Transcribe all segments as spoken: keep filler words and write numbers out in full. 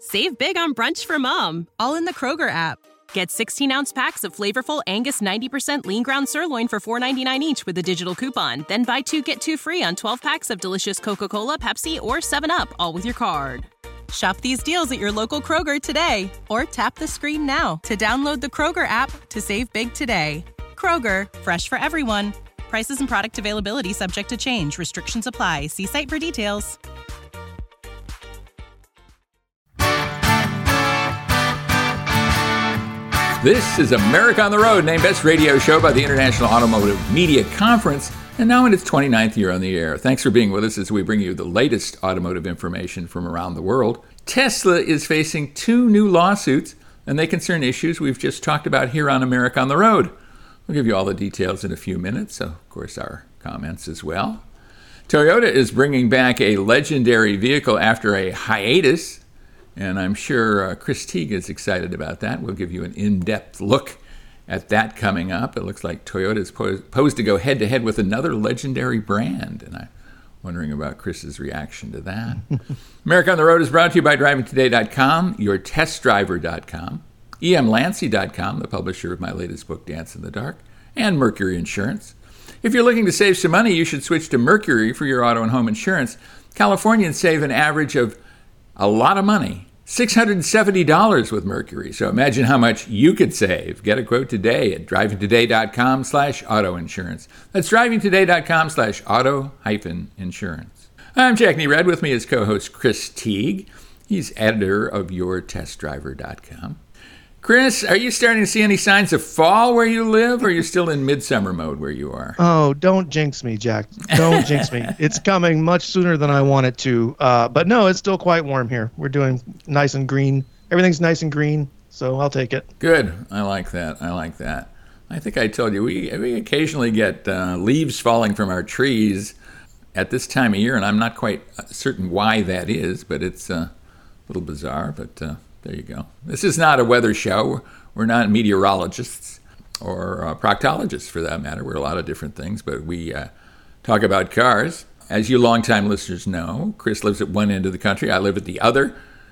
Save big on brunch for mom, all in the Kroger app. Get sixteen-ounce packs of flavorful Angus ninety percent lean ground sirloin for four ninety-nine each with a digital coupon. Then buy two, get two free on twelve packs of delicious Coca-Cola, Pepsi, or seven up, all with your card. Shop these deals at your local Kroger today, or tap the screen now to download the Kroger app to save big today. Kroger, fresh for everyone. Prices and product availability subject to change. Restrictions apply. See site for details. This is America on the Road, named Best Radio Show by the International Automotive Media Conference, and now in its twenty-ninth year on the air. Thanks for being with us as we bring you the latest automotive information from around the world. Tesla is facing two new lawsuits, and they concern issues we've just talked about here on America on the Road. We'll give you all the details in a few minutes, so of course our comments as well. Toyota is bringing back a legendary vehicle after a hiatus, and I'm sure uh, Chris Teague is excited about that. We'll give you an in-depth look at that coming up. It looks like Toyota is posed to go head-to-head with another legendary brand, and I'm wondering about Chris's reaction to that. America on the Road is brought to you by driving today dot com, your test driver dot com, e m lancy dot com, the publisher of my latest book, Dance in the Dark, and Mercury Insurance. If you're looking to save some money, you should switch to Mercury for your auto and home insurance. Californians save an average of a lot of money, six hundred seventy dollars with Mercury. So imagine how much you could save. Get a quote today at driving today dot com slash auto insurance. That's driving today dot com slash auto hyphen insurance. I'm Jack Nerad. With me is co-host Chris Teague. He's editor of your test driver dot com. Chris, are you starting to see any signs of fall where you live, or are you still in midsummer mode where you are? Oh, don't jinx me, Jack. Don't jinx me. It's coming much sooner than I want it to. Uh, but no, it's still quite warm here. We're doing nice and green. Everything's nice and green, so I'll take it. Good. I like that. I like that. I think I told you, we, we occasionally get uh, leaves falling from our trees at this time of year, and I'm not quite certain why that is, but it's uh, a little bizarre, but... Uh, There you go. This is not a weather show. We're not meteorologists or uh, proctologists, for that matter. We're a lot of different things, but we uh, talk about cars. As you longtime listeners know, Chris lives at one end of the country. I live at the other.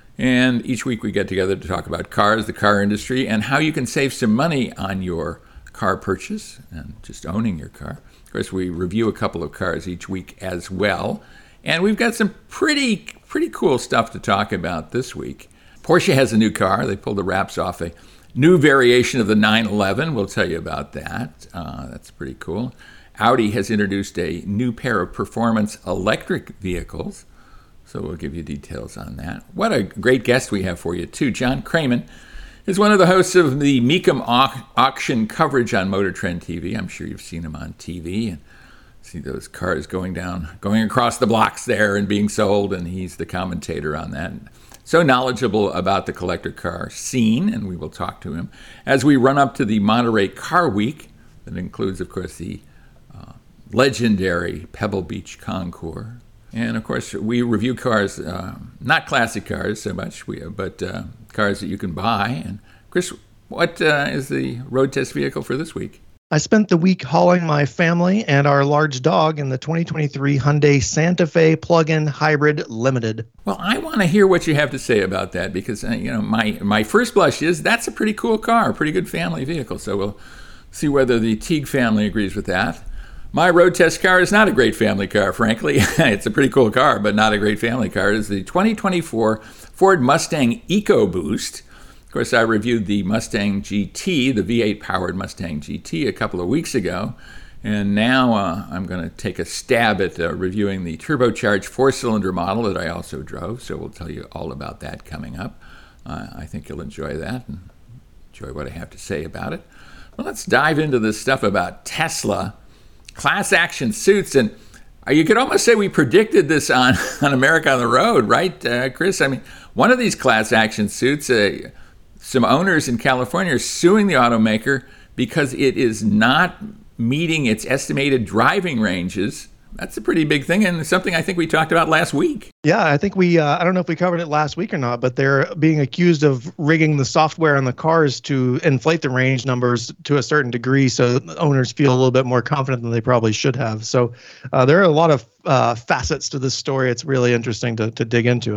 And each week we get together to talk about cars, the car industry, and how you can save some money on your car purchase and just owning your car. Of course, we review a couple of cars each week as well. And we've got some pretty, pretty cool stuff to talk about this week. Porsche has a new car. They pulled the wraps off a new variation of the nine eleven. We'll tell you about that. Uh, that's pretty cool. Audi has introduced a new pair of performance electric vehicles. So we'll give you details on that. What a great guest we have for you, too. John Kraman is one of the hosts of the Mecum au- auction coverage on Motor Trend T V. I'm sure you've seen him on T V and see those cars going down, going across the blocks there and being sold, and he's the commentator on that. So knowledgeable about the collector car scene, and we will talk to him as we run up to the Monterey Car Week. That includes, of course, the uh, legendary Pebble Beach Concours. And, of course, we review cars, uh, not classic cars so much, we, but uh, cars that you can buy. And, Chris, what uh, is the road test vehicle for this week? I spent the week hauling my family and our large dog in the twenty twenty-three Hyundai Santa Fe Plug-in Hybrid Limited. Well, I want to hear what you have to say about that because, uh, you know, my, my first blush is that's a pretty cool car, a pretty good family vehicle. So we'll see whether the Teague family agrees with that. My road test car is not a great family car, frankly. It's a pretty cool car, but not a great family car. It's the twenty twenty-four Ford Mustang EcoBoost. Of course, I reviewed the Mustang G T, the V eight powered Mustang G T, a couple of weeks ago. And now uh, I'm going to take a stab at uh, reviewing the turbocharged four-cylinder model that I also drove. So we'll tell you all about that coming up. Uh, I think you'll enjoy that and enjoy what I have to say about it. Well, let's dive into this stuff about Tesla. Class action suits. And uh, you could almost say we predicted this on, on America on the Road, right, uh, Chris? I mean, one of these class action suits... Uh, Some owners in California are suing the automaker because it is not meeting its estimated driving ranges. That's a pretty big thing and something I think we talked about last week. Yeah, I think we, uh, I don't know if we covered it last week or not, but they're being accused of rigging the software on the cars to inflate the range numbers to a certain degree so owners feel a little bit more confident than they probably should have. So uh, there are a lot of uh, facets to this story. It's really interesting to, to dig into it.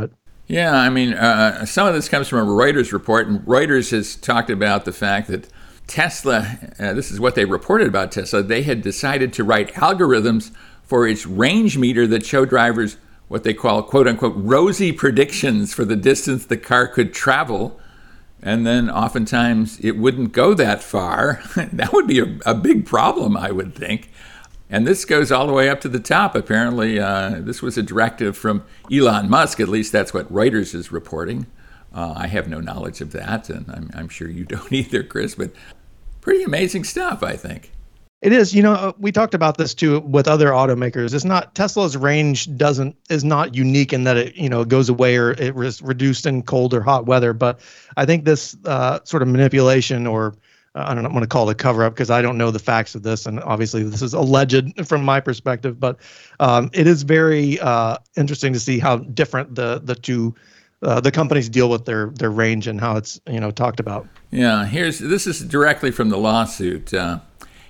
Yeah, I mean, uh, some of this comes from a Reuters report, and Reuters has talked about the fact that Tesla, uh, this is what they reported about Tesla, they had decided to write algorithms for its range meter that show drivers what they call, quote unquote, rosy predictions for the distance the car could travel. And then oftentimes it wouldn't go that far. That would be a, a big problem, I would think. And this goes all the way up to the top. Apparently, uh, this was a directive from Elon Musk. At least that's what Reuters is reporting. Uh, I have no knowledge of that, and I'm, I'm sure you don't either, Chris. But pretty amazing stuff, I think. It is. You know, we talked about this too with other automakers. It's not Tesla's range doesn't is not unique in that it you know goes away or it was reduced in cold or hot weather. But I think this uh, sort of manipulation or I don't want to call it a cover up because I don't know the facts of this. And obviously this is alleged from my perspective, but um, it is very uh, interesting to see how different the the two uh, the companies deal with their their range and how it's, you know, talked about. Yeah, here's this is directly from the lawsuit. Uh,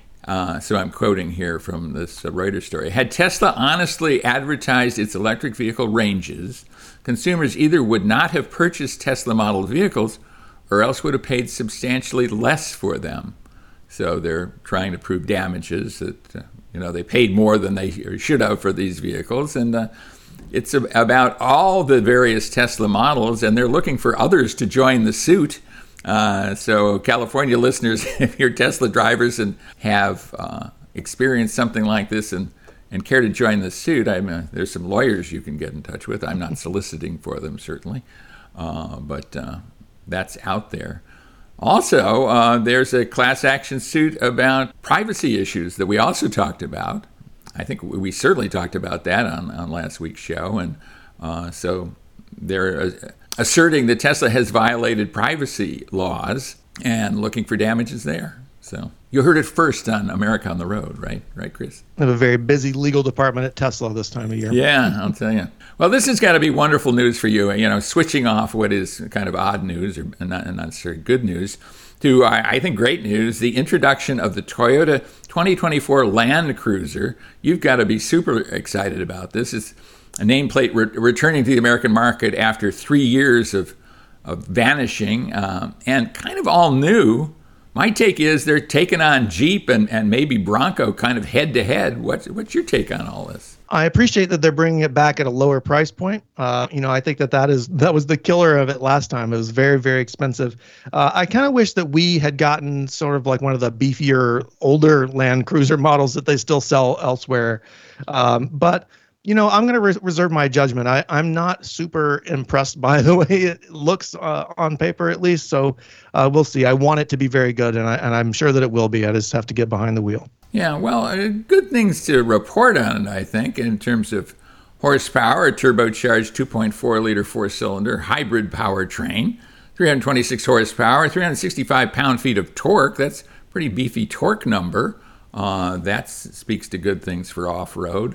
uh, so I'm quoting here from this uh, Reuters story. Had Tesla honestly advertised its electric vehicle ranges, consumers either would not have purchased Tesla model vehicles or else would have paid substantially less for them. So they're trying to prove damages that, uh, you know, they paid more than they should have for these vehicles. And uh, it's about all the various Tesla models, and they're looking for others to join the suit. Uh, so California listeners, if you're Tesla drivers and have uh, experienced something like this and, and care to join the suit, I'm, uh, there's some lawyers you can get in touch with. I'm not soliciting for them, certainly. Uh, but... Uh, That's out there. Also, uh, there's a class action suit about privacy issues that we also talked about. I think we certainly talked about that on, on last week's show. And uh, so they're asserting that Tesla has violated privacy laws and looking for damages there. So you heard it first on America on the Road, right? Right, Chris? They have a very busy legal department at Tesla this time of year. Yeah, I'll tell you. Well, this has got to be wonderful news for you. You know, switching off what is kind of odd news or not, not necessarily good news to, I, I think, great news, the introduction of the Toyota twenty twenty-four Land Cruiser. You've got to be super excited about this. It's a nameplate re- returning to the American market after three years of, of vanishing um, and kind of all new. My take is they're taking on Jeep and, and maybe Bronco kind of head to head. What's what's your take on all this? I appreciate that they're bringing it back at a lower price point. Uh, you know, I think that that is that was the killer of it last time. It was very, very expensive. Uh, I kind of wish that we had gotten sort of like one of the beefier, older Land Cruiser models that they still sell elsewhere. Um, but you know, I'm going to re- reserve my judgment. I, I'm not super impressed by the way it looks uh, on paper, at least. So uh, we'll see. I want it to be very good, and, I, and I'm sure that it will be. I just have to get behind the wheel. Yeah, well, uh, good things to report on it, I think, in terms of horsepower. A turbocharged two point four liter four-cylinder hybrid powertrain, three hundred twenty-six horsepower, three hundred sixty-five pound-feet of torque. That's a pretty beefy torque number. Uh, that speaks to good things for off-road.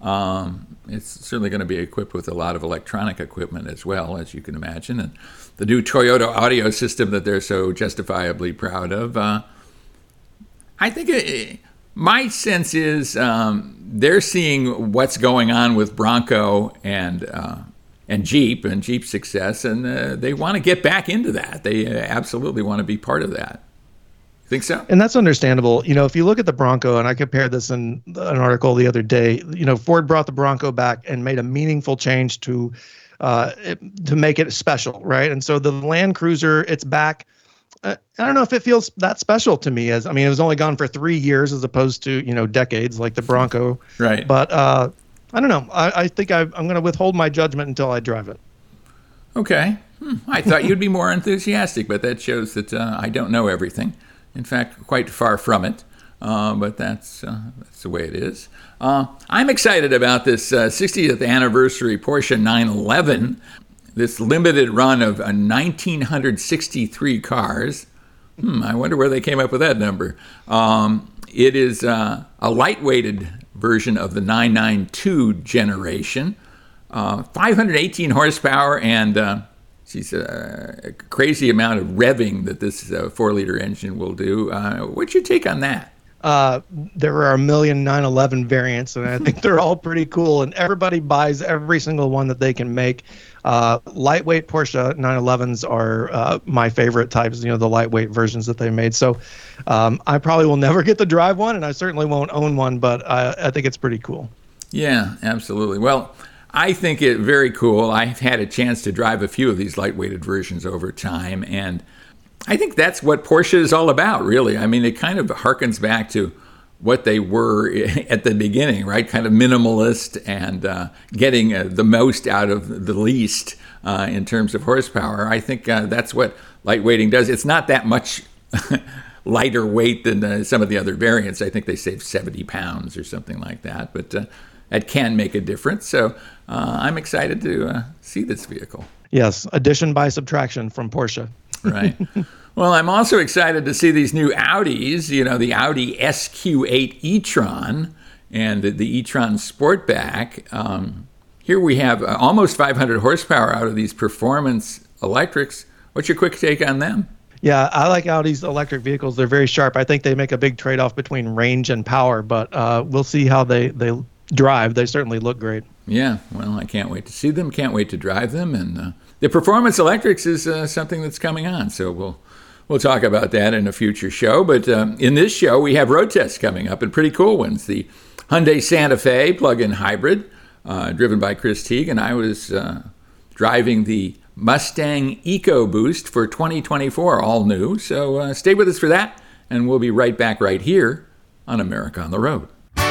Um, it's certainly going to be equipped with a lot of electronic equipment as well, as you can imagine. And the new Toyota audio system that they're so justifiably proud of. Uh, I think it, my sense is um, they're seeing what's going on with Bronco and uh, and Jeep and Jeep success, and uh, they want to get back into that. They uh, absolutely want to be part of that. Think so? And that's understandable. You know, if you look at the Bronco, and I compared this in an article the other day, you know, Ford brought the Bronco back and made a meaningful change to uh, it, to make it special, right? And so the Land Cruiser, it's back. Uh, I don't know if it feels that special to me. As I mean, it was only gone for three years as opposed to, you know, decades like the Bronco. Right. But uh, I don't know. I, I think I, I'm going to withhold my judgment until I drive it. Okay. Hmm. I thought you'd be more enthusiastic, but that shows that uh, I don't know everything. In fact, quite far from it, uh, but that's uh, that's the way it is. Uh, I'm excited about this uh, sixtieth anniversary Porsche nine eleven, this limited run of uh, one thousand nine hundred sixty-three cars. Hmm, I wonder where they came up with that number. Um, it is uh, a lightweighted version of the nine ninety-two generation, uh, five hundred eighteen horsepower, and uh, She's a crazy amount of revving that this uh, four-liter engine will do. Uh, what's your take on that? Uh, there are a million nine eleven variants, and I think they're all pretty cool. And everybody buys every single one that they can make. Uh, lightweight Porsche nine elevens are uh, my favorite types. You know, the lightweight versions that they made. So um, I probably will never get to drive one, and I certainly won't own one. But I, I think it's pretty cool. Yeah, absolutely. Well, I think it very cool. I've had a chance to drive a few of these lightweighted versions over time, and I think that's what Porsche is all about, really. I mean, it kind of harkens back to what they were at the beginning, right? Kind of minimalist and uh, getting uh, the most out of the least uh, in terms of horsepower. I think uh, that's what lightweighting does. It's not that much lighter weight than uh, some of the other variants. I think they save seventy pounds or something like that, but uh, that can make a difference. So uh, I'm excited to uh, see this vehicle. Yes, addition by subtraction from Porsche. Right. Well, I'm also excited to see these new Audis, you know, the Audi S Q eight e-tron and the, the e-tron Sportback. Um, here we have uh, almost five hundred horsepower out of these performance electrics. What's your quick take on them? Yeah, I like Audi's electric vehicles. They're very sharp. I think they make a big trade-off between range and power, but uh, we'll see how they, they drive. They certainly look great. Yeah, well, I can't wait to see them. Can't wait to drive them. And uh, the performance electrics is uh, something that's coming on, so we'll we'll talk about that in a future show. But um, in this show, we have road tests coming up, and pretty cool ones. The Hyundai Santa Fe plug-in hybrid, uh, driven by Chris Teague, and I was uh, driving the Mustang EcoBoost for twenty twenty-four, all new. So uh, stay with us for that, and we'll be right back right here on America on the Road.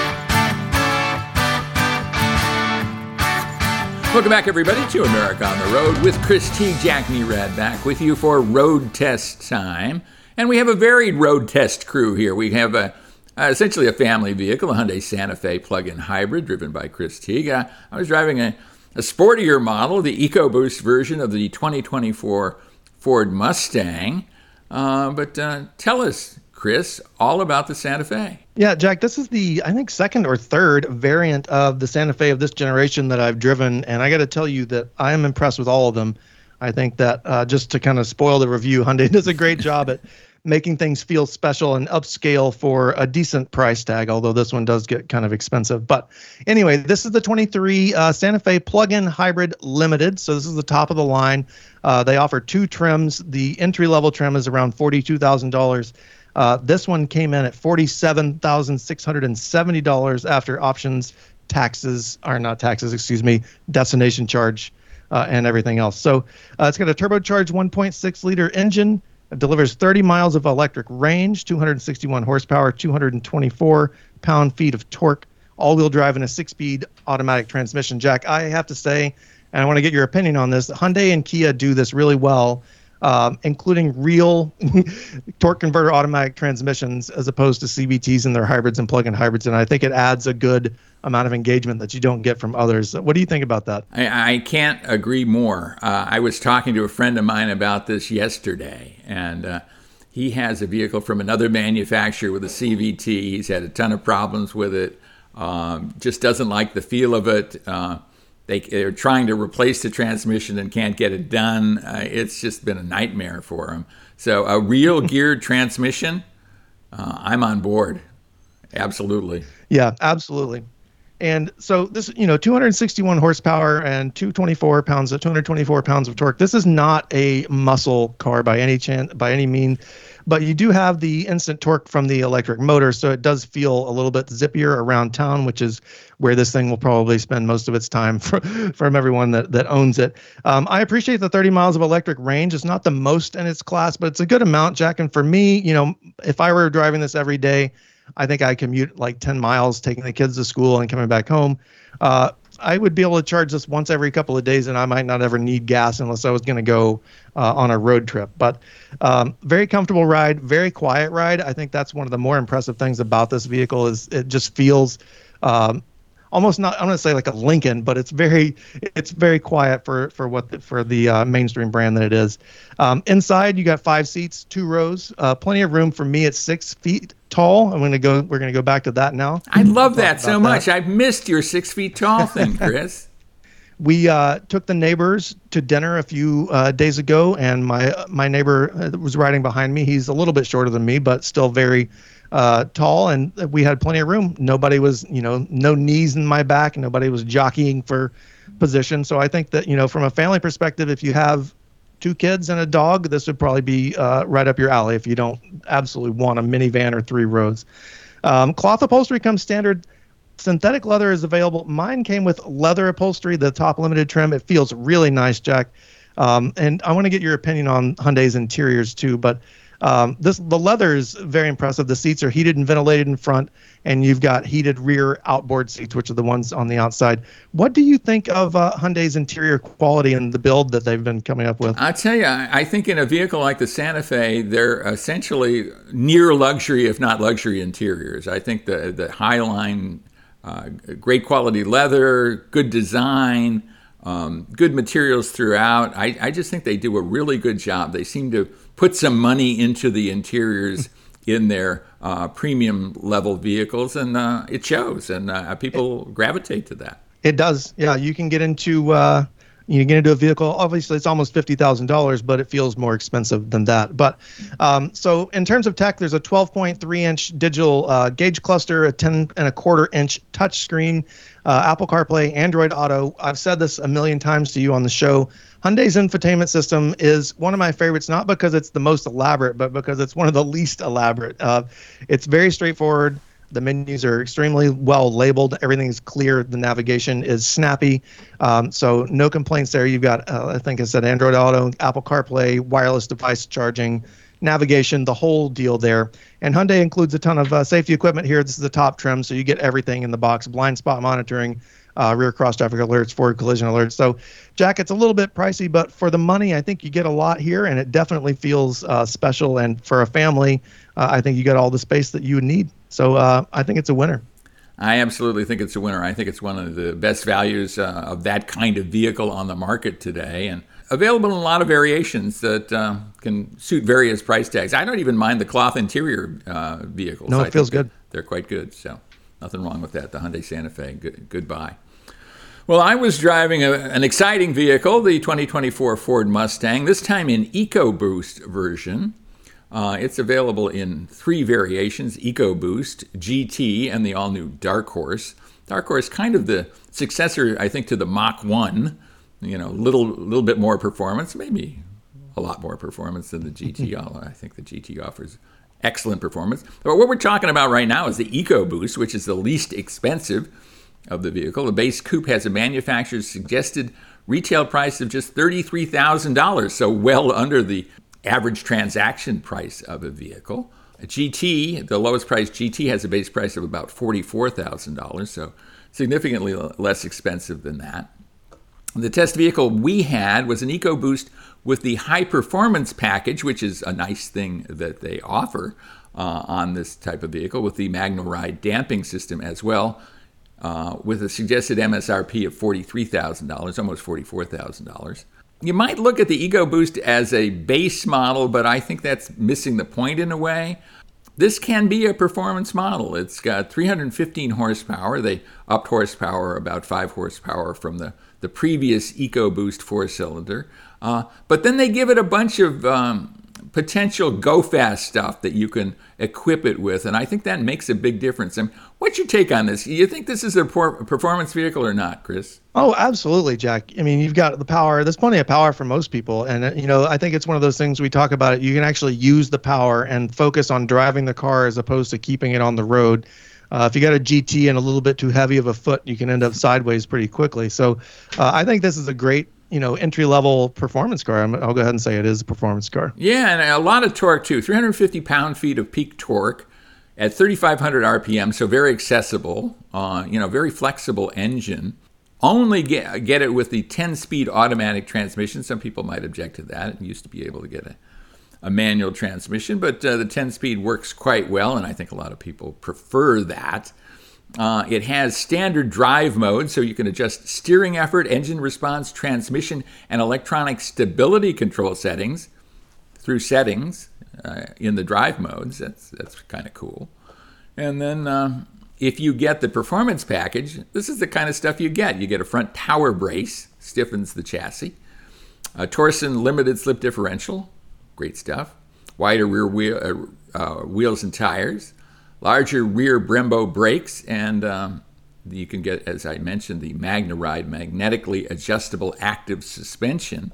Welcome back, everybody, to America on the Road with Chris Teague, Jack Nerad back with you for road test time. And we have a varied road test crew here. We have a, uh, essentially a family vehicle, a Hyundai Santa Fe plug-in hybrid driven by Chris Teague. Uh, I was driving a, a sportier model, the EcoBoost version of the twenty twenty-four Ford Mustang. Uh, but uh, tell us, Chris, all about the Santa Fe. Yeah, Jack, this is the, I think, second or third variant of the Santa Fe of this generation that I've driven. And I got to tell you that I am impressed with all of them. I think that uh, just to kind of spoil the review, Hyundai does a great job at making things feel special and upscale for a decent price tag, although this one does get kind of expensive. But anyway, this is the twenty-three uh, Santa Fe plug-in hybrid limited. So this is the top of the line. Uh, they offer two trims. The entry-level trim is around forty-two thousand dollars. Uh, this one came in at forty-seven thousand six hundred seventy dollars after options, taxes, or not taxes, excuse me, destination charge, uh, and everything else. So uh, it's got a turbocharged one point six liter engine. It delivers thirty miles of electric range, two hundred sixty-one horsepower, two hundred twenty-four pound-feet of torque, all-wheel drive, and a six-speed automatic transmission. Jack, I have to say, and I want to get your opinion on this, Hyundai and Kia do this really well. Um, including real torque converter automatic transmissions as opposed to C V Ts in their hybrids and plug-in hybrids. And I think it adds a good amount of engagement that you don't get from others. What do you think about that? I, I can't agree more. Uh, I was talking to a friend of mine about this yesterday, and uh, he has a vehicle from another manufacturer with a C V T. He's had a ton of problems with it, um, just doesn't like the feel of it. Uh, They, they're trying to replace the transmission and can't get it done. Uh, it's just been a nightmare for them. So a real geared transmission, uh, I'm on board. Absolutely. Yeah, absolutely. And so this, you know, two hundred sixty-one horsepower and two hundred twenty-four pounds, two hundred twenty-four pounds of torque. This is not a muscle car by any chance, by any mean. But you do have the instant torque from the electric motor, so it does feel a little bit zippier around town, which is where this thing will probably spend most of its time for, from everyone that, that owns it. Um, I appreciate the thirty miles of electric range. It's not the most in its class, but it's a good amount, Jack. And for me, you know, if I were driving this every day, I think I commute like ten miles, taking the kids to school and coming back home. Uh, I would be able to charge this once every couple of days, and I might not ever need gas unless I was going to go uh, on a road trip. But um, very comfortable ride, very quiet ride. I think that's one of the more impressive things about this vehicle is it just feels um, almost not, I'm going to say like a Lincoln, but it's very, it's very quiet for, for what, the, for the uh, mainstream brand that it is. Um, inside you got five seats, two rows, uh, plenty of room for me at six feet tall. I'm going to go, we're going to go back to that now. I love that so much. That. I've missed your six feet tall thing, Chris. We uh, took the neighbors to dinner a few uh, days ago, and my, my neighbor was riding behind me. He's a little bit shorter than me, but still very uh, tall, and we had plenty of room. Nobody was, you know, no knees in my back. Nobody was jockeying for position. So I think that, you know, from a family perspective, if you have two kids and a dog, this would probably be uh, right up your alley if you don't absolutely want a minivan or three rows. Um, cloth upholstery comes standard. Synthetic leather is available. Mine came with leather upholstery, the top limited trim. It feels really nice, Jack. Um, and I want to get your opinion on Hyundai's interiors too, but um, this the leather is very impressive. The seats are heated and ventilated in front, and you've got heated rear outboard seats, which are the ones on the outside. What do you think of uh, Hyundai's interior quality and the build that they've been coming up with? I'll tell you, I think in a vehicle like the Santa Fe, they're essentially near luxury, if not luxury interiors. I think the, the Highline, uh, great quality leather, good design, um, good materials throughout. I, I just think they do a really good job. They seem to put some money into the interiors in their uh, premium level vehicles, and uh, it shows, and uh, people gravitate to that. It does. Yeah, you can get into uh, you can get into a vehicle. Obviously, it's almost fifty thousand dollars, but it feels more expensive than that. But um, so in terms of tech, there's a twelve point three inch digital uh, gauge cluster, a ten and a quarter inch touchscreen, uh, Apple CarPlay, Android Auto. I've said this a million times to you on the show. Hyundai's infotainment system is one of my favorites, not because it's the most elaborate, but because it's one of the least elaborate. Uh, it's very straightforward. The menus are extremely well labeled. Everything's clear. The navigation is snappy. Um, so no complaints there. You've got, uh, I think I said, Android Auto, Apple CarPlay, wireless device charging, navigation, the whole deal there. And Hyundai includes a ton of uh, safety equipment here. This is the top trim, so you get everything in the box. Blind spot monitoring, uh, rear cross traffic alerts, forward collision alerts. So, Jack, it's a little bit pricey, but for the money, I think you get a lot here, and it definitely feels uh, special. And for a family, uh, I think you got all the space that you would need. So uh, I think it's a winner. I absolutely think it's a winner. I think it's one of the best values uh, of that kind of vehicle on the market today, and available in a lot of variations that uh, can suit various price tags. I don't even mind the cloth interior uh, vehicles. No, it I feels think good. They're quite good, so nothing wrong with that. The Hyundai Santa Fe, good, goodbye. Well, I was driving a, an exciting vehicle, the twenty twenty-four Ford Mustang, this time in EcoBoost version. Uh, it's available in three variations, EcoBoost, G T, and the all-new Dark Horse. Dark Horse, kind of the successor, I think, to the Mach one. You know, little little bit more performance, maybe a lot more performance than the G T. I think the G T offers excellent performance. But what we're talking about right now is the EcoBoost, which is the least expensive of the vehicle. The base coupe has a manufacturer's suggested retail price of just thirty-three thousand dollars, so well under the average transaction price of a vehicle. A G T, the lowest price G T, has a base price of about forty-four thousand dollars, so significantly less expensive than that. The test vehicle we had was an EcoBoost with the high performance package, which is a nice thing that they offer uh, on this type of vehicle, with the MagneRide damping system as well, uh, with a suggested M S R P of forty-three thousand dollars, almost forty-four thousand dollars. You might look at the EcoBoost as a base model, but I think that's missing the point in a way. This can be a performance model. It's got three hundred fifteen horsepower. They upped horsepower about five horsepower from the, the previous EcoBoost four-cylinder. Uh, but then they give it a bunch of um, potential go-fast stuff that you can equip it with, and I think that makes a big difference. I mean, what's your take on this? You think this is a por- performance vehicle or not, Chris? Oh, absolutely, Jack. I mean, you've got the power. There's plenty of power for most people. And, you know, I think it's one of those things we talk about it. You can actually use the power and focus on driving the car as opposed to keeping it on the road. Uh, if you got a G T and a little bit too heavy of a foot, you can end up sideways pretty quickly. So uh, I think this is a great, you know, entry-level performance car. I'm, I'll go ahead and say it is a performance car. Yeah, and a lot of torque, too. three hundred fifty pound-feet of peak torque at thirty-five hundred R P M, so very accessible, uh, you know, very flexible engine. Only get, get it with the ten-speed automatic transmission. Some people might object to that. It used to be able to get a, a manual transmission, but uh, the ten-speed works quite well, and I think a lot of people prefer that. Uh, it has standard drive mode, so you can adjust steering effort, engine response, transmission, and electronic stability control settings through settings uh, in the drive modes. That's that's kind of cool. And then uh, if you get the performance package, this is the kind of stuff you get. You get a front power brace, stiffens the chassis, a Torsen limited slip differential, great stuff, wider rear wheel, uh, uh, wheels and tires, larger rear Brembo brakes, and um, you can get, as I mentioned, the MagneRide magnetically adjustable active suspension.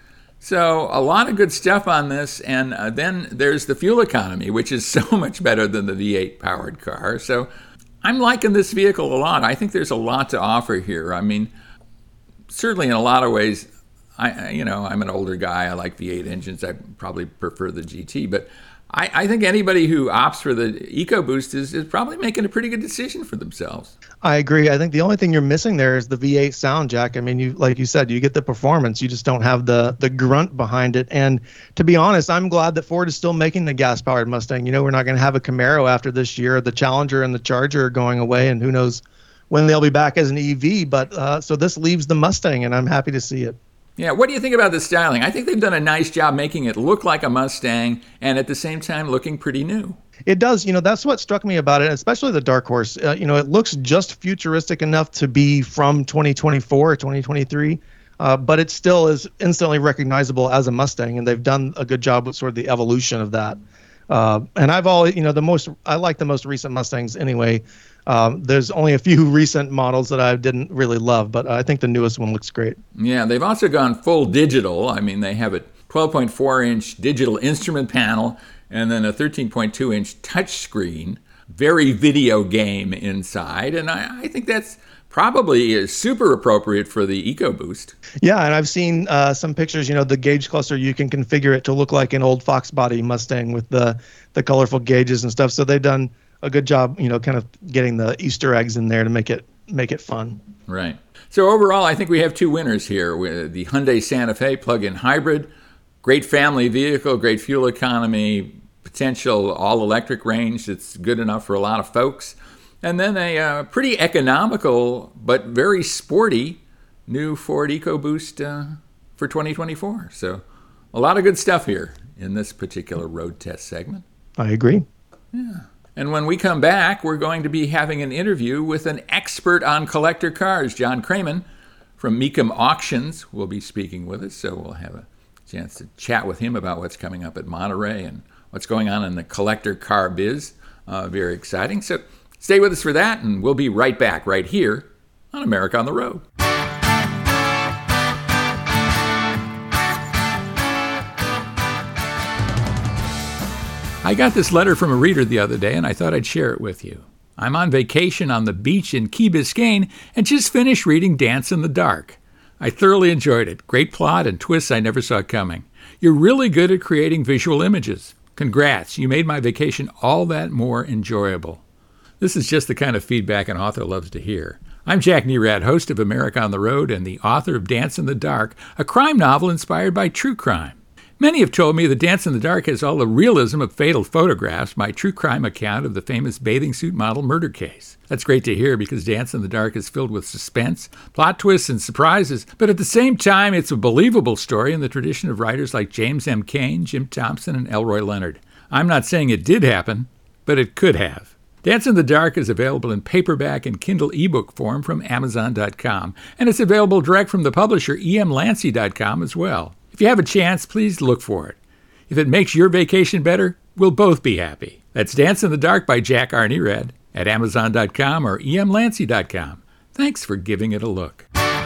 So a lot of good stuff on this, and uh, then there's the fuel economy, which is so much better than the V eight powered car. So I'm liking this vehicle a lot. I think there's a lot to offer here. I mean, certainly in a lot of ways, I you know, I'm an older guy. I like V eight engines. I probably prefer the G T, but I, I think anybody who opts for the EcoBoost is, is probably making a pretty good decision for themselves. I agree. I think the only thing you're missing there is the V eight sound, Jack. I mean, you like you said, you get the performance. You just don't have the the grunt behind it. And to be honest, I'm glad that Ford is still making the gas-powered Mustang. You know, we're not going to have a Camaro after this year. The Challenger and the Charger are going away, and who knows when they'll be back as an E V. But uh, so this leaves the Mustang, and I'm happy to see it. Yeah, what do you think about the styling? I think they've done a nice job making it look like a Mustang and at the same time looking pretty new. It does. You know, that's what struck me about it, especially the Dark Horse. Uh, you know, it looks just futuristic enough to be from twenty twenty-four or twenty twenty-three, uh, but it still is instantly recognizable as a Mustang, and they've done a good job with sort of the evolution of that. Uh, and I've always, you know, the most, I like the most recent Mustangs anyway. Um, there's only a few recent models that I didn't really love, but I think the newest one looks great. Yeah, they've also gone full digital. I mean, they have a twelve point four inch digital instrument panel and then a thirteen point two inch touchscreen, very video game inside. And I, I think that's probably super appropriate for the EcoBoost. Yeah, and I've seen uh, some pictures, you know, the gauge cluster, you can configure it to look like an old Fox body Mustang with the, the colorful gauges and stuff. So they've done a good job, you know, kind of getting the Easter eggs in there to make it make it fun. Right. So overall, I think we have two winners here with the Hyundai Santa Fe plug-in hybrid. Great family vehicle, great fuel economy, potential all-electric range that's good enough for a lot of folks. And then a uh, pretty economical but very sporty new Ford EcoBoost uh, for twenty twenty-four. So a lot of good stuff here in this particular road test segment. I agree. Yeah. And when we come back, we're going to be having an interview with an expert on collector cars. John Kraman from Mecum Auctions will be speaking with us, so we'll have a chance to chat with him about what's coming up at Monterey and what's going on in the collector car biz. Uh, very exciting. So stay with us for that, and we'll be right back right here on America on the Road. I got this letter from a reader the other day, and I thought I'd share it with you. I'm on vacation on the beach in Key Biscayne and just finished reading Dance in the Dark. I thoroughly enjoyed it. Great plot and twists I never saw coming. You're really good at creating visual images. Congrats, you made my vacation all that more enjoyable. This is just the kind of feedback an author loves to hear. I'm Jack Nerad, host of America on the Road and the author of Dance in the Dark, a crime novel inspired by true crime. Many have told me that Dance in the Dark has all the realism of Fatal Photographs, my true crime account of the famous bathing suit model murder case. That's great to hear because Dance in the Dark is filled with suspense, plot twists, and surprises, but at the same time, it's a believable story in the tradition of writers like James M. Cain, Jim Thompson, and Elroy Leonard. I'm not saying it did happen, but it could have. Dance in the Dark is available in paperback and Kindle ebook form from Amazon dot com, and it's available direct from the publisher E M Lancy dot com as well. If you have a chance, please look for it. If it makes your vacation better, we'll both be happy. That's Dance in the Dark by Jack R. Nerad at Amazon dot com or E M Lancy dot com. Thanks for giving it a look.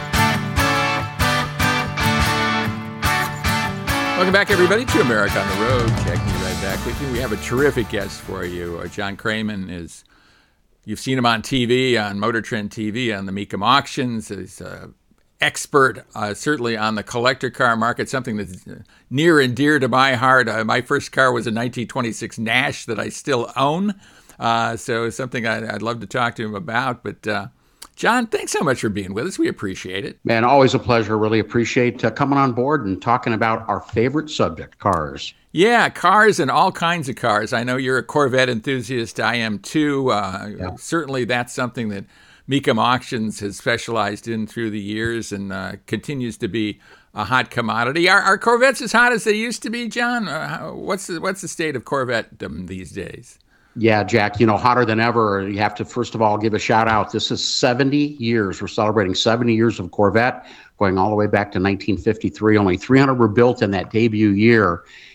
Welcome back, everybody, to America on the Road. Jack Nerad back with you. We have a terrific guest for you. Uh, John Kraman is, you've seen him on T V, on Motor Trend T V, on the Mecum Auctions. He's uh, expert, uh, certainly on the collector car market, something that's near and dear to my heart. Uh, my first car was a nineteen twenty-six Nash that I still own, uh, so it's something I'd, I'd love to talk to him about. But uh, John, thanks so much for being with us. We appreciate it. Man, always a pleasure. Really appreciate uh, coming on board and talking about our favorite subject, cars. Yeah, cars and all kinds of cars. I know you're a Corvette enthusiast. I am too. Uh, yeah. Certainly that's something that Mecum Auctions has specialized in through the years and uh, continues to be a hot commodity. Are, are Corvettes as hot as they used to be, John? Uh, how, what's the, what's the state of Corvettedom these days? Yeah, Jack, you know, hotter than ever. You have to, first of all, give a shout out. This is seventy years. We're celebrating seventy years of Corvette, going all the way back to nineteen fifty-three. Only three hundred were built in that debut year.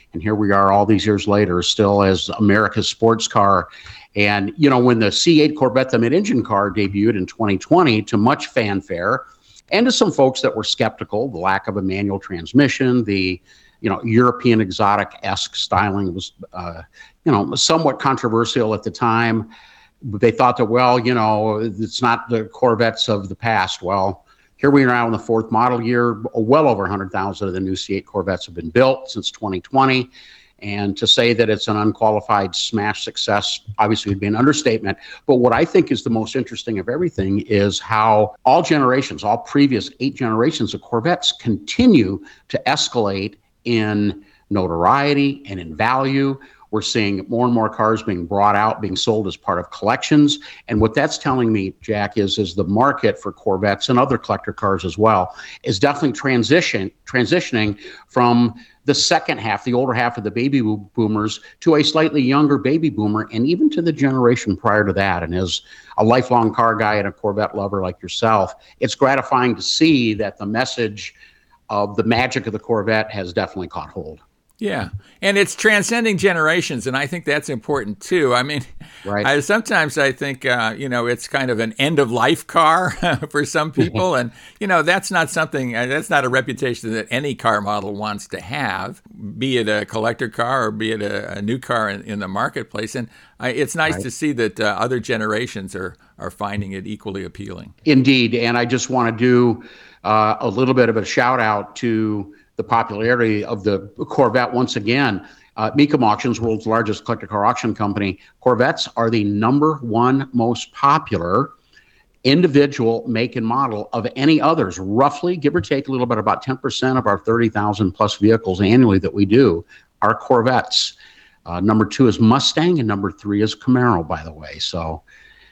And here we are all these years later, still as America's sports car. And, you know, when the C eight Corvette, the mid-engine car, debuted in twenty twenty to much fanfare, and to some folks that were skeptical, the lack of a manual transmission, the, you know, European exotic-esque styling was, uh, you know, somewhat controversial at the time. They thought that, well, you know, it's not the Corvettes of the past. Well, here we are now in the fourth model year. Well over one hundred thousand of the new C eight Corvettes have been built since twenty twenty. And to say that it's an unqualified smash success obviously would be an understatement. But what I think is the most interesting of everything is how all generations, all previous eight generations of Corvettes continue to escalate in notoriety and in value. We're seeing more and more cars being brought out, being sold as part of collections. And what that's telling me, Jack, is, is the market for Corvettes and other collector cars as well is definitely transition transitioning from the second half, the older half of the baby boomers, to a slightly younger baby boomer, and even to the generation prior to that. And as a lifelong car guy and a Corvette lover like yourself, it's gratifying to see that the message of the magic of the Corvette has definitely caught hold. Yeah, and it's transcending generations, and I think that's important too. I mean, right. I, sometimes I think, uh, you know, it's kind of an end-of-life car for some people, and, you know, that's not something, uh, that's not a reputation that any car model wants to have, be it a collector car or be it a, a new car in, in the marketplace. And I, it's nice right. to see that uh, other generations are, are finding it equally appealing. Indeed, and I just want to do uh, a little bit of a shout-out to the popularity of the Corvette once again. Uh, Mecum Auctions, world's largest collector car auction company, Corvettes are the number one most popular individual make and model of any others. Roughly, give or take a little bit, about ten percent of our thirty thousand plus vehicles annually that we do are Corvettes. Uh, number two is Mustang, and number three is Camaro, by the way. So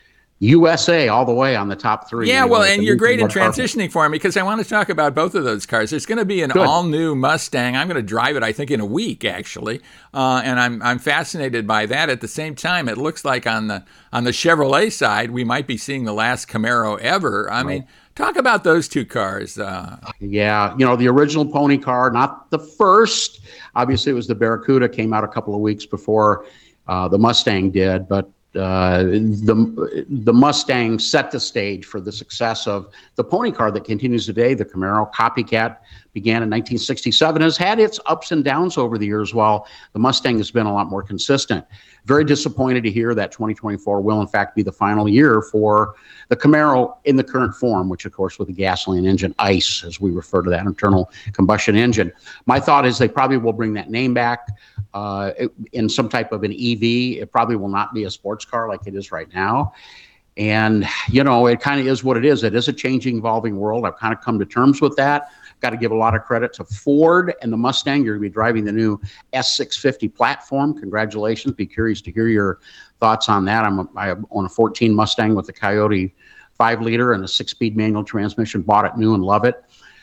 U S A all the way on the top three. Yeah, well, and you're great in transitioning for me because I want to talk about both of those cars. There's going to be an Good. all-new Mustang. I'm going to drive it, I think, in a week, actually, uh, and I'm I'm fascinated by that. At the same time, it looks like on the on the Chevrolet side, we might be seeing the last Camaro ever. I right. mean, talk about those two cars. Uh, yeah, you know, the original pony car, not the first. Obviously, it was the Barracuda, came out a couple of weeks before uh, the Mustang did, but Uh, the the Mustang set the stage for the success of the pony car that continues today. The Camaro copycat began in nineteen sixty-seven, has had its ups and downs over the years, while the Mustang has been a lot more consistent. Very disappointed to hear that twenty twenty-four will in fact be the final year for the Camaro in the current form, which of course with the gasoline engine, ICE, as we refer to that, internal combustion engine. My thought is they probably will bring that name back uh, in some type of an E V. It probably will not be a sports car like it is right now. And, you know, it kind of is what it is. It is a changing, evolving world. I've kind of come to terms with that. Got to give a lot of credit to Ford and the Mustang. You're going to be driving the new S six fifty platform. Congratulations. Be curious to hear your thoughts on that. I'm a, I own a fourteen Mustang with a Coyote five liter and a six-speed manual transmission. Bought it new and love it.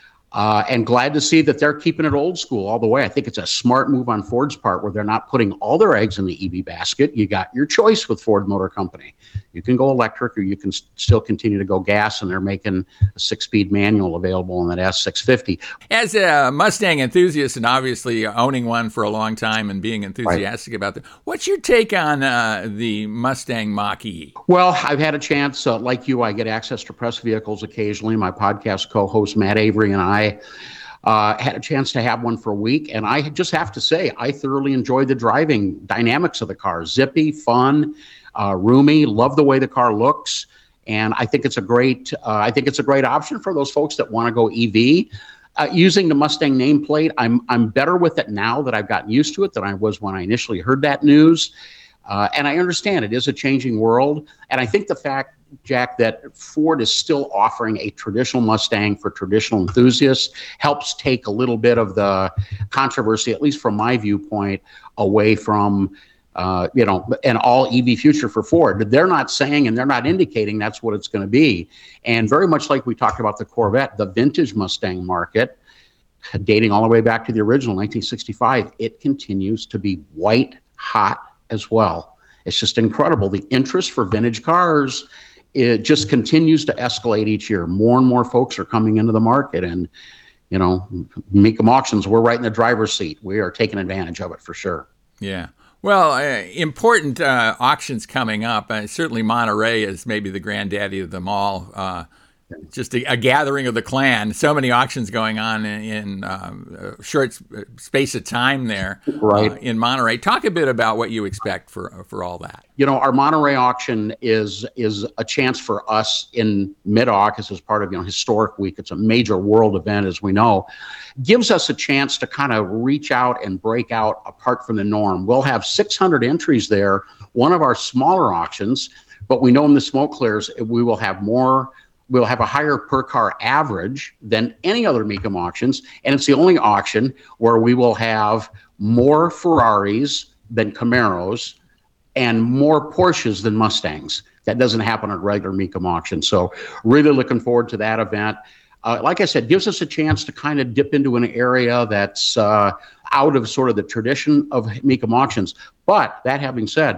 Uh, and glad to see that they're keeping it old school all the way. I think it's a smart move on Ford's part where they're not putting all their eggs in the E V basket. You got your choice with Ford Motor Company. You can go electric or you can st- still continue to go gas, and they're making a six-speed manual available in that S six fifty. As a Mustang enthusiast and obviously owning one for a long time and being enthusiastic right. about it, what's your take on uh, the Mustang Mach-E? Well, I've had a chance, uh, like you, I get access to press vehicles occasionally. My podcast co-host Matt Avery and I Uh, had a chance to have one for a week, and I just have to say I thoroughly enjoyed the driving dynamics of the car. Zippy, fun, uh, roomy. Love the way the car looks, and I think it's a great. Uh, I think it's a great option for those folks that want to go E V. Uh, using the Mustang nameplate, I'm I'm better with it now that I've gotten used to it than I was when I initially heard that news. Uh, and I understand it is a changing world, and I think the fact, Jack, that Ford is still offering a traditional Mustang for traditional enthusiasts helps take a little bit of the controversy, at least from my viewpoint, away from, uh, you know, an all E V future for Ford. They're not saying and they're not indicating that's what it's going to be. And very much like we talked about the Corvette, the vintage Mustang market, dating all the way back to the original nineteen sixty-five, it continues to be white hot as well. It's just incredible. The interest for vintage cars, it just continues to escalate each year. More and more folks are coming into the market, and you know, Mecum Auctions, we're right in the driver's seat. We are taking advantage of it for sure. Yeah. Well, uh, important uh, auctions coming up. Uh, certainly Monterey is maybe the granddaddy of them all. Uh, just a, a gathering of the clan. So many auctions going on in, in um, a short space of time there, right. uh, in Monterey. Talk a bit about what you expect for for all that. You know, our Monterey auction is is a chance for us in mid-August as part of, you know, Historic Week. It's a major world event, as we know. Gives us a chance to kind of reach out and break out apart from the norm. We'll have six hundred entries there, one of our smaller auctions, but we know in the smoke clears, we will have more. We'll have a higher per car average than any other Mecum auctions. And it's the only auction where we will have more Ferraris than Camaros and more Porsches than Mustangs. That doesn't happen at regular Mecum auction. So really looking forward to that event. Uh, like I said, gives us a chance to kind of dip into an area that's uh, out of sort of the tradition of Mecum auctions. But that having said,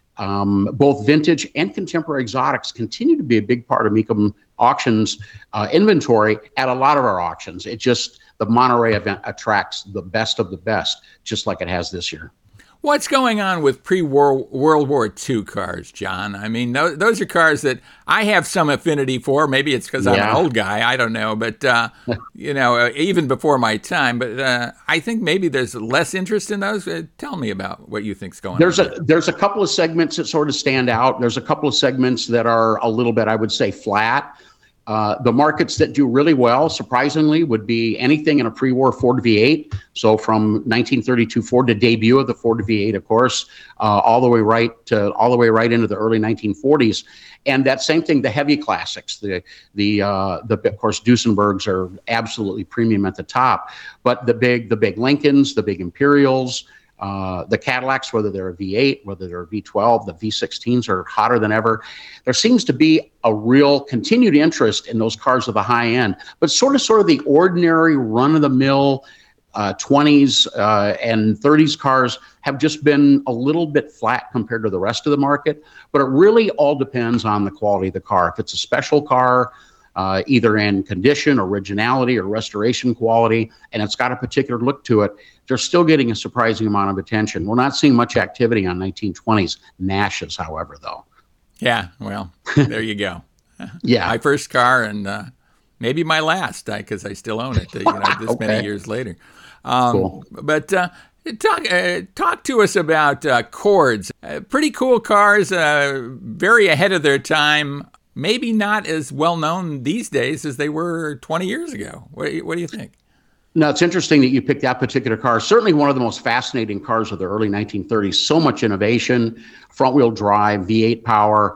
Um, both vintage and contemporary exotics continue to be a big part of Mecum auctions uh, inventory at a lot of our auctions. It just, the Monterey event attracts the best of the best, just like it has this year. What's going on with pre-World World War Two cars, John? I mean, those, those are cars that I have some affinity for. Maybe it's because I'm Yeah. an old guy. I don't know. But, uh, you know, uh, even before my time. But uh, I think maybe there's less interest in those. Uh, tell me about what you think's going There's on. a there's a couple of segments that sort of stand out. There's a couple of segments that are a little bit, I would say, flat. Uh, the markets that do really well, surprisingly, would be anything in a pre-war Ford V eight. So from nineteen thirty-two Ford, the debut of the Ford V eight, of course, uh, all the way right to, all the way right into the early nineteen forties. And that same thing, the heavy classics, the the uh, the of course Duesenbergs are absolutely premium at the top, but the big the big Lincolns, the big Imperials. Uh, the Cadillacs, whether they're a V eight, whether they're a V twelve, the V sixteens are hotter than ever. There seems to be a real continued interest in those cars of the high end, but sort of sort of the ordinary run-of-the-mill uh, twenties uh, and thirties cars have just been a little bit flat compared to the rest of the market. But it really all depends on the quality of the car. If it's a special car, Uh, either in condition, originality, or restoration quality, and it's got a particular look to it, they're still getting a surprising amount of attention. We're not seeing much activity on nineteen twenties Nashes, however, though. Yeah, well, there you go. Yeah. My first car and uh, maybe my last, because I, I still own it, uh, you know, this Okay. many years later. Um, Cool. But uh, talk uh, talk to us about uh, Cords. Uh, pretty cool cars, uh, very ahead of their time. Maybe not as well known these days as they were twenty years ago. What do you, what do you think? No, it's interesting that you picked that particular car. Certainly one of the most fascinating cars of the early nineteen thirties. So much innovation, front-wheel drive, V eight power,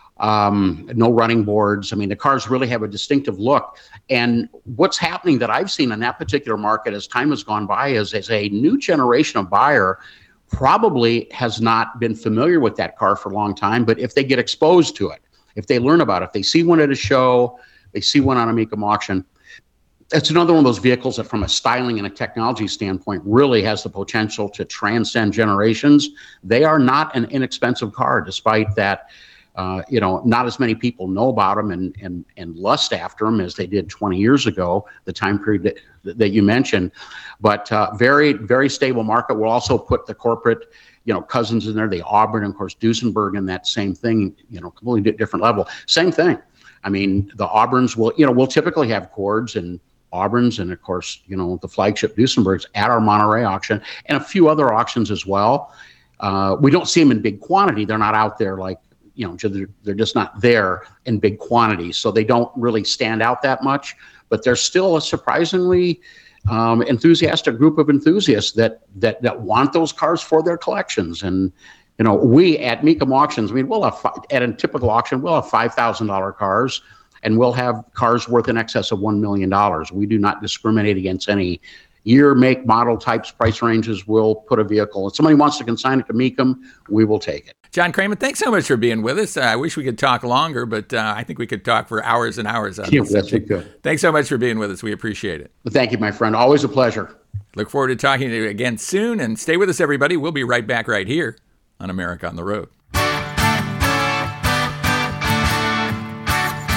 um, no running boards. I mean, the cars really have a distinctive look. And what's happening that I've seen in that particular market as time has gone by is, is a new generation of buyer probably has not been familiar with that car for a long time, but if they get exposed to it, if they learn about it, if they see one at a show, they see one on a Mecum auction, it's another one of those vehicles that from a styling and a technology standpoint really has the potential to transcend generations. They are not an inexpensive car, despite that, uh, you know, not as many people know about them and, and, and lust after them as they did twenty years ago, the time period that, that you mentioned. But uh, very, very stable market. We'll also put the corporate, you know, cousins in there, the Auburn, and of course, Duesenberg, in that same thing, you know, completely different level. Same thing. I mean, the Auburns will, you know, we'll typically have Cords and Auburns, and of course, you know, the flagship Duesenbergs at our Monterey auction and a few other auctions as well. Uh, we don't see them in big quantity. They're not out there like, you know, they're, they're just not there in big quantities. So they don't really stand out that much, but they're still a surprisingly um, enthusiastic group of enthusiasts that, that, that want those cars for their collections. And, you know, we at Mecum auctions, I mean, we'll have, at a typical auction, we'll have five thousand dollars cars, and we'll have cars worth in excess of one million dollars. We do not discriminate against any year, make, model, types, price ranges. We'll put a vehicle. If somebody wants to consign it to Mecum, we will take it. John Kramer, thanks so much for being with us. Uh, I wish we could talk longer, but uh, I think we could talk for hours and hours on Yeah, this that's subject. good. Thanks so much for being with us. We appreciate it. Well, thank you, my friend. Always a pleasure. Look forward to talking to you again soon, and stay with us, everybody. We'll be right back right here on America on the Road.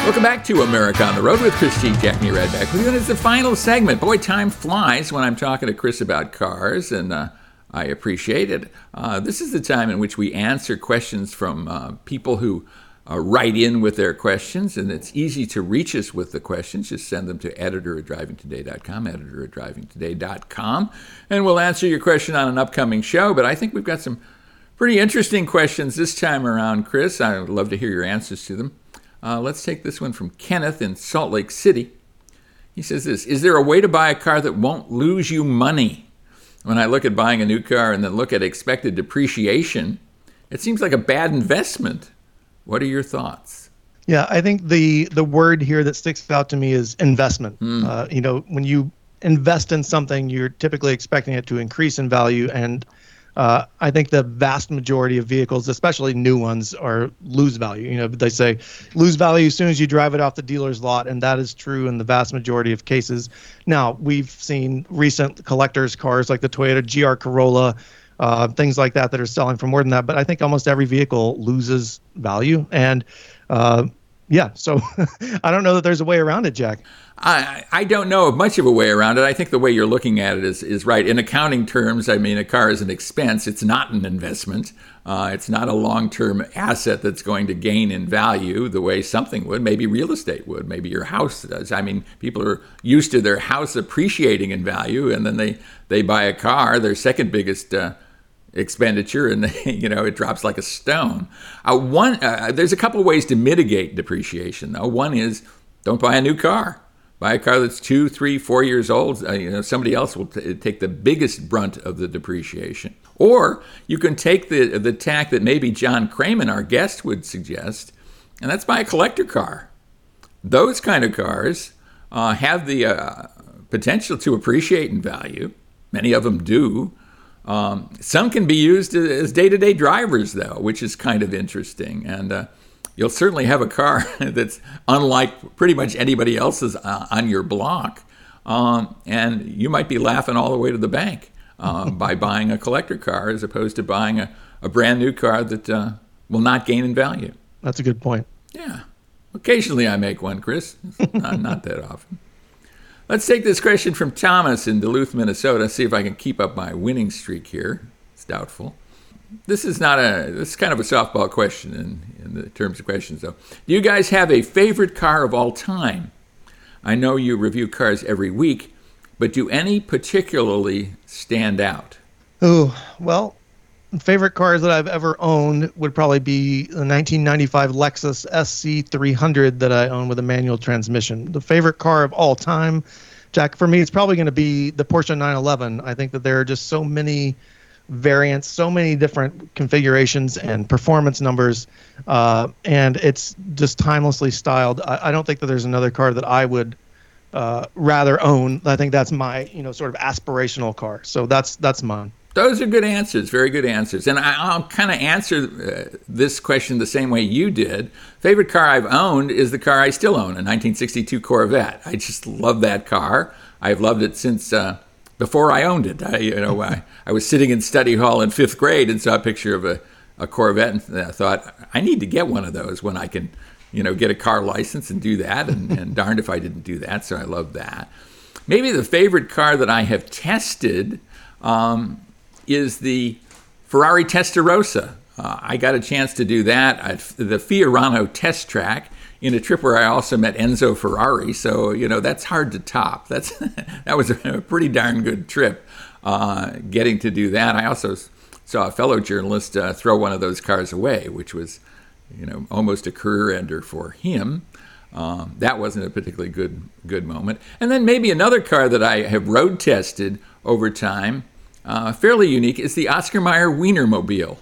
Welcome back to America on the Road with Chris G. Jack Me right back with you. And it's the final segment. Boy, time flies when I'm talking to Chris about cars, and uh, I appreciate it. Uh, this is the time in which we answer questions from uh, people who uh, write in with their questions, and it's easy to reach us with the questions. Just send them to editor at driving today dot com, editor at driving today dot com, and we'll answer your question on an upcoming show. But I think we've got some pretty interesting questions this time around, Chris. I would love to hear your answers to them. Uh, let's take this one from Kenneth in Salt Lake City. He says this: is there a way to buy a car that won't lose you money? When I look at buying a new car and then look at expected depreciation, it seems like a bad investment. What are your thoughts? Yeah, I think the the word here that sticks out to me is investment. Mm. Uh, you know, when you invest in something, you're typically expecting it to increase in value, and Uh, I think the vast majority of vehicles, especially new ones, are lose value. You know, they say lose value as soon as you drive it off the dealer's lot, and that is true in the vast majority of cases. Now, we've seen recent collectors' cars like the Toyota G R Corolla, uh, things like that that are selling for more than that. But I think almost every vehicle loses value, and uh, yeah, so I don't know that there's a way around it, Jack. I, I don't know of much of a way around it. I think the way you're looking at it is, is right. In accounting terms, I mean, a car is an expense. It's not an investment. Uh, it's not a long-term asset that's going to gain in value the way something would. Maybe real estate would. Maybe your house does. I mean, people are used to their house appreciating in value, and then they, they buy a car, their second biggest uh, expenditure, and they, you know, it drops like a stone. Uh, one, uh, there's a couple of ways to mitigate depreciation, though. One is don't buy a new car. Buy a car that's two, three, four years old. Uh, you know, somebody else will t- take the biggest brunt of the depreciation. Or you can take the the tack that maybe John Cramen, our guest, would suggest, and that's buy a collector car. Those kind of cars uh, have the uh, potential to appreciate in value. Many of them do. Um, some can be used as day-to-day drivers, though, which is kind of interesting. And uh, you'll certainly have a car that's unlike pretty much anybody else's uh, on your block. Um, and you might be laughing all the way to the bank uh, by buying a collector car as opposed to buying a, a brand new car that uh, will not gain in value. That's a good point. Yeah. Occasionally I make one, Chris. not, not that often. Let's take this question from Thomas in Duluth, Minnesota. See if I can keep up my winning streak here. It's doubtful. This is not a, this is kind of a softball question in, in the terms of questions, though. Do you guys have a favorite car of all time? I know you review cars every week, but do any particularly stand out? Oh, well, favorite cars that I've ever owned would probably be the nineteen ninety-five Lexus S C three hundred that I own with a manual transmission. The favorite car of all time, Jack, for me, it's probably going to be the Porsche nine eleven. I think that there are just so many variants, so many different configurations and performance numbers, uh, and it's just timelessly styled. I, I don't think that there's another car that I would uh, rather own. I think that's my, you know, sort of aspirational car. So that's that's mine. Those are good answers, very good answers. And I, I'll kind of answer uh, this question the same way you did. Favorite car I've owned is the car I still own, a nineteen sixty-two Corvette. I just love that car. I've loved it since uh, before I owned it. I, you know, I, I was sitting in study hall in fifth grade and saw a picture of a, a Corvette, and I thought, I need to get one of those when I can, you know, get a car license and do that. And, and darned if I didn't do that, so I love that. Maybe the favorite car that I have tested um, is the Ferrari Testarossa. Uh, I got a chance to do that at the Fiorano test track in a trip where I also met Enzo Ferrari. So, you know, that's hard to top. That's that was a pretty darn good trip, uh, getting to do that. I also saw a fellow journalist uh, throw one of those cars away, which was, you know, almost a career ender for him. Um, that wasn't a particularly good good moment. And then maybe another car that I have road tested over time, Uh, fairly unique, is the Oscar Mayer Wienermobile.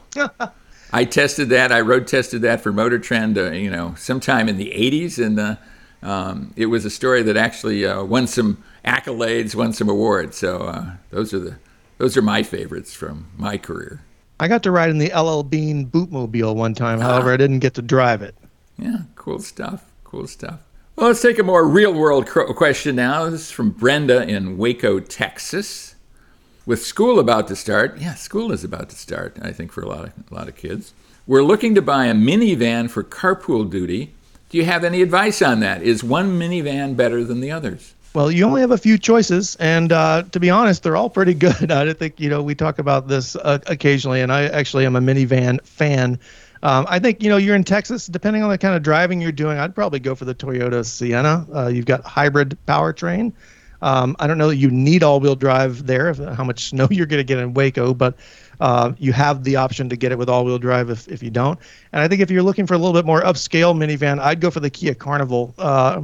I tested that. I road tested that for Motor Trend, uh, you know, sometime in the eighties, and uh, um, it was a story that actually uh, won some accolades, won some awards. So uh, those are the those are my favorites from my career. I got to ride in the L L Bean Bootmobile one time. Ah. However, I didn't get to drive it. Yeah, cool stuff. Cool stuff. Well, let's take a more real-world question now. This is from Brenda in Waco, Texas. With school about to start, yeah, school is about to start, I think, for a lot of a lot of kids. We're looking to buy a minivan for carpool duty. Do Do you have any advice on that? Is one minivan better than the others? Well, you only have a few choices, and uh, to be honest, they're all pretty good. I think, you know, we talk about this uh, occasionally, and I actually am a minivan fan. Um, I think, you know, you're in Texas, depending on the kind of driving you're doing, I'd probably go for the Toyota Sienna. Uh, you've got hybrid powertrain. Um, I don't know that you need all-wheel drive there, how much snow you're going to get in Waco, but uh, you have the option to get it with all-wheel drive if, if you don't. And I think if you're looking for a little bit more upscale minivan, I'd go for the Kia Carnival. Uh,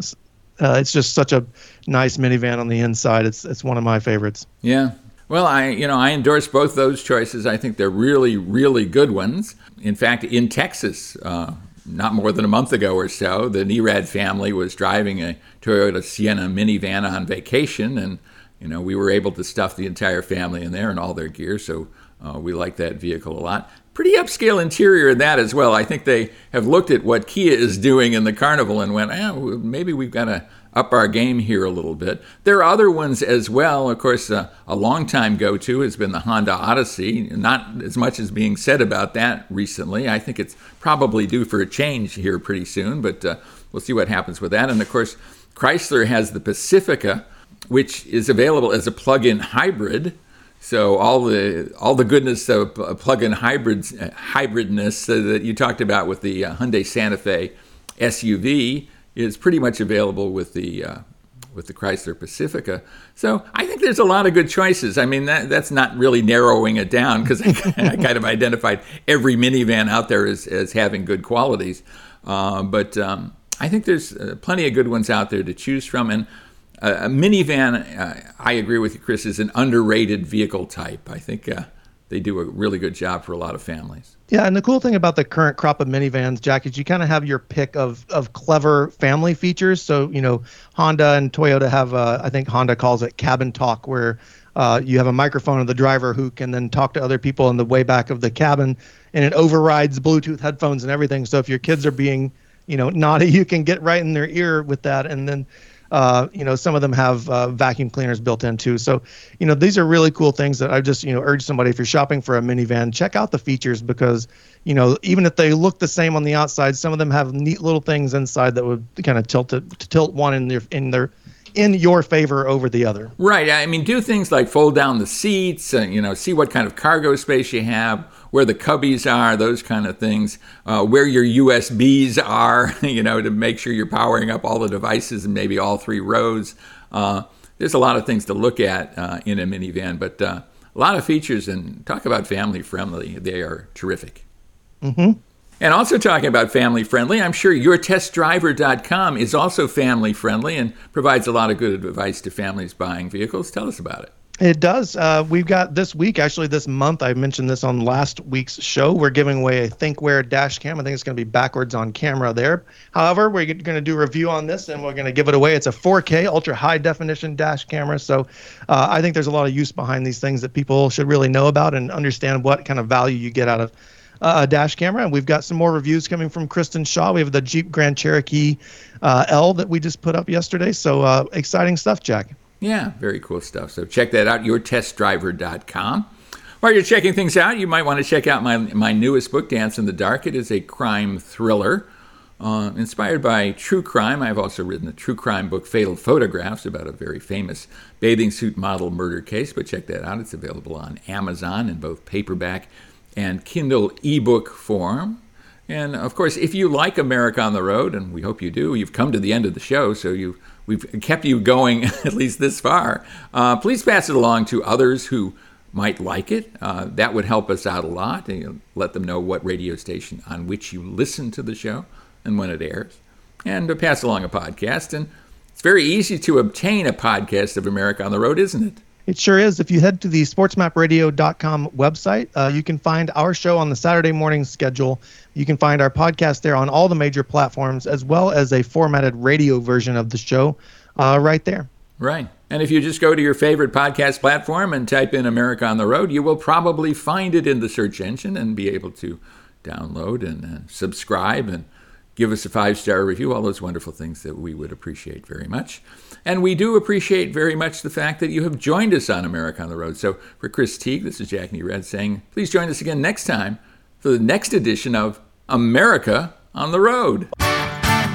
Uh, it's just such a nice minivan on the inside. It's it's one of my favorites. Yeah. Well, I you know I endorse both those choices. I think they're really, really good ones. In fact, in Texas, uh, not more than a month ago or so, the Nerad family was driving a Toyota Sienna minivan on vacation, and you know we were able to stuff the entire family in there and all their gear. So uh, we like that vehicle a lot. Pretty upscale interior in that as well. I think they have looked at what Kia is doing in the Carnival and went, eh, maybe we've got to up our game here a little bit. There are other ones as well. Of course, uh, a long-time go-to has been the Honda Odyssey. Not as much as being said about that recently. I think it's probably due for a change here pretty soon, but uh, we'll see what happens with that. And of course, Chrysler has the Pacifica, which is available as a plug-in hybrid. So all the all the goodness of plug-in hybrids, uh, hybridness uh, that you talked about with the uh, Hyundai Santa Fe S U V is pretty much available with the uh, with the Chrysler Pacifica. So I think there's a lot of good choices. I mean, that that's not really narrowing it down because I, I kind of identified every minivan out there as, as having good qualities. Uh, but um, I think there's uh, plenty of good ones out there to choose from. And a minivan, uh, I agree with you, Chris, is an underrated vehicle type. I think uh, they do a really good job for a lot of families. Yeah, and the cool thing about the current crop of minivans, Jack, is you kind of have your pick of of clever family features. So, you know, Honda and Toyota have, uh, I think Honda calls it cabin talk, where uh, you have a microphone of the driver who can then talk to other people in the way back of the cabin, and it overrides Bluetooth headphones and everything. So if your kids are being, you know, naughty, you can get right in their ear with that, and then Uh, you know, some of them have uh, vacuum cleaners built in too. So, you know, these are really cool things that I just, you know, urge somebody, if you're shopping for a minivan, check out the features because, you know, even if they look the same on the outside, some of them have neat little things inside that would kind of tilt it, to tilt one in their in their in your favor over the other. Right. I mean, do things like fold down the seats, and, you know, see what kind of cargo space you have, where the cubbies are, those kind of things, uh, where your U S Bs are, you know, to make sure you're powering up all the devices and maybe all three rows. Uh, there's a lot of things to look at uh, in a minivan, but uh, a lot of features, and talk about family friendly. They are terrific. Mm-hmm. And also talking about family friendly, I'm sure your test driver dot com is also family friendly and provides a lot of good advice to families buying vehicles. Tell us about it. It does. Uh, we've got this week, actually this month, I mentioned this on last week's show, we're giving away a ThinkWare dash cam. I think it's going to be backwards on camera there. However, we're going to do a review on this and we're going to give it away. It's a four K ultra high definition dash camera. So uh, I think there's a lot of use behind these things that people should really know about and understand what kind of value you get out of uh, a dash camera. And we've got some more reviews coming from Kristen Shaw. We have the Jeep Grand Cherokee uh, L that we just put up yesterday. So uh, exciting stuff, Jack. Yeah, very cool stuff. So check that out, your test driver dot com. While you're checking things out, you might want to check out my my newest book, Dance in the Dark. It is a crime thriller uh, inspired by true crime. I've also written a true crime book, Fatal Photographs, about a very famous bathing suit model murder case. But check that out. It's available on Amazon in both paperback and Kindle ebook form. And, of course, if you like America on the Road, and we hope you do, you've come to the end of the show, so you we've kept you going at least this far. Uh, please pass it along to others who might like it. Uh, that would help us out a lot. And, you know, let them know what radio station on which you listen to the show and when it airs. And uh, pass along a podcast. And it's very easy to obtain a podcast of America on the Road, isn't it? It sure is. If you head to the sports map radio dot com website, uh, you can find our show on the Saturday morning schedule. You can find our podcast there on all the major platforms, as well as a formatted radio version of the show uh, right there. Right. And if you just go to your favorite podcast platform and type in America on the Road, you will probably find it in the search engine and be able to download and uh, subscribe and give us a five-star review, all those wonderful things that we would appreciate very much. And we do appreciate very much the fact that you have joined us on America on the Road. So for Chris Teague, this is Jack Nerad saying, please join us again next time for the next edition of America on the Road.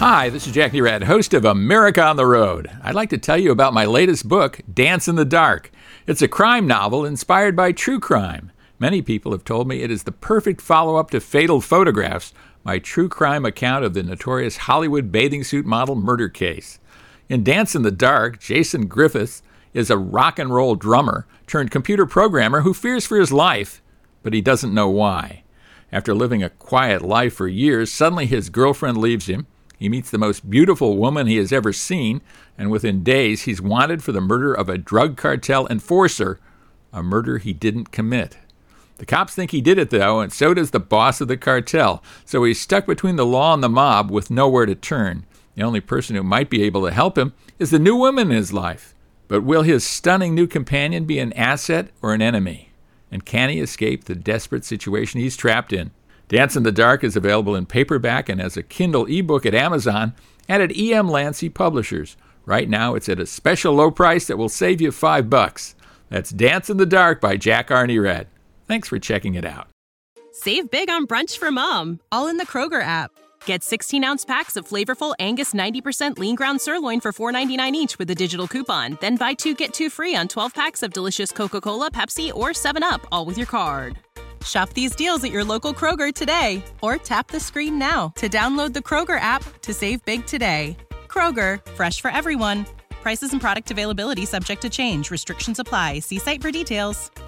Hi, this is Jack Nerad, host of America on the Road. I'd like to tell you about my latest book, Dance in the Dark. It's a crime novel inspired by true crime. Many people have told me it is the perfect follow-up to Fatal Photographs, my true crime account of the notorious Hollywood bathing suit model murder case. In Dance in the Dark, Jason Griffiths is a rock and roll drummer turned computer programmer who fears for his life, but he doesn't know why. After living a quiet life for years, suddenly his girlfriend leaves him. He meets the most beautiful woman he has ever seen, and within days he's wanted for the murder of a drug cartel enforcer, a murder he didn't commit. The cops think he did it, though, and so does the boss of the cartel, so he's stuck between the law and the mob with nowhere to turn. The only person who might be able to help him is the new woman in his life. But will his stunning new companion be an asset or an enemy? And can he escape the desperate situation he's trapped in? Dance in the Dark is available in paperback and as a Kindle ebook at Amazon and at E M Lancy Publishers. Right now, it's at a special low price that will save you five bucks. That's Dance in the Dark by Jack R. Nerad. Thanks for checking it out. Save big on brunch for mom, all in the Kroger app. Get sixteen-ounce packs of flavorful Angus ninety percent lean ground sirloin for four ninety-nine each with a digital coupon. Then buy two, get two free on twelve packs of delicious Coca-Cola, Pepsi, or seven up, all with your card. Shop these deals at your local Kroger today, or tap the screen now to download the Kroger app to save big today. Kroger, fresh for everyone. Prices and product availability subject to change. Restrictions apply. See site for details.